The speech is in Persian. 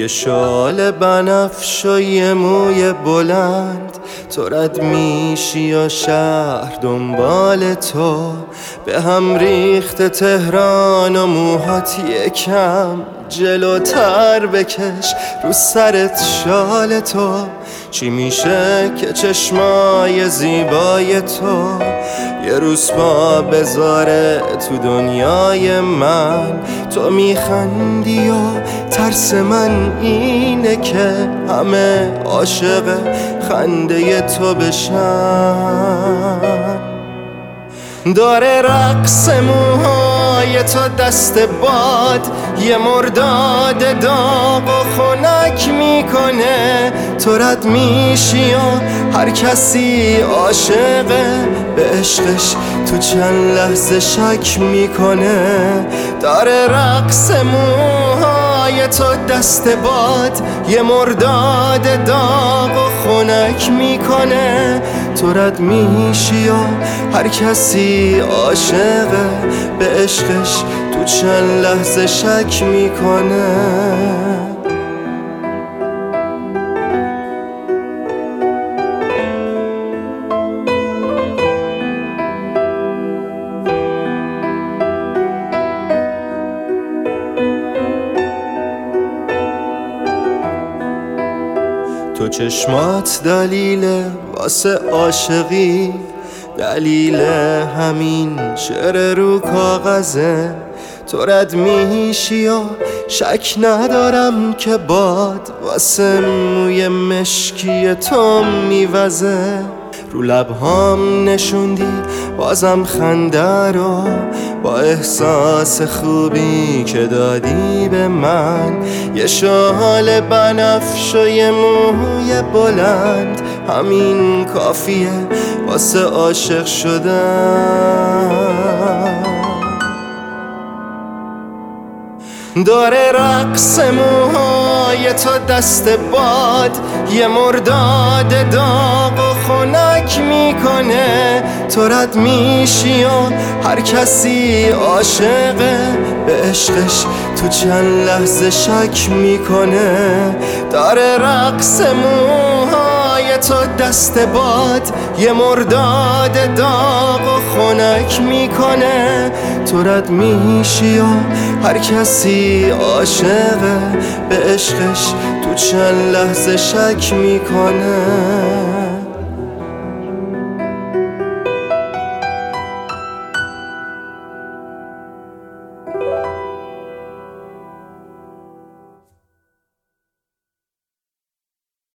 یه شال بنفش و یه موی بلند، تو رد میشی یا شهر دنبال تو. به هم ریخت تهران و موهات یکم جلوتر بکش رو سرت شال تو. چی میشه که چشمای زیبای تو یه روز پا بذاره تو دنیای من؟ تو میخندی و ترس من اینه که همه عاشق خنده تو بشن. داره رقص موهای تو دست باد، یه مرداد داغ و خنک میکنه. تو رد میشی و هر کسی عاشقه به عشقش تو چند لحظه شک میکنه. داره رقص موهای تو دست باد، یه مرداد داغ و خنک میکنه. تو رد میشی و هر کسی عاشقه به عشقش تو چند لحظه شک میکنه. تو چشمات دلیل واسه عاشقی، دلیل همین شعر رو کاغذه. تو رد میشی و شک ندارم که باد واسه موی مشکی تو میوزه. رو لبهام نشوندی بازم خنده رو با احساس خوبی که دادی به من. یه شال بنفش و یه موی بلند، همین کافیه واسه عاشق شدن. داره رقص موهای تو دست باد، یه مرداد داغ و خنک میکنه. تو رد میشی و هر کسی عاشقه به عشقش تو چند لحظه شک میکنه. داره رقص موهای تو دست باد، یه مرداد داغ و خنک میکنه. تو رد میشی و هر کسی عاشقه به عشقش تو چند لحظه شک میکنه.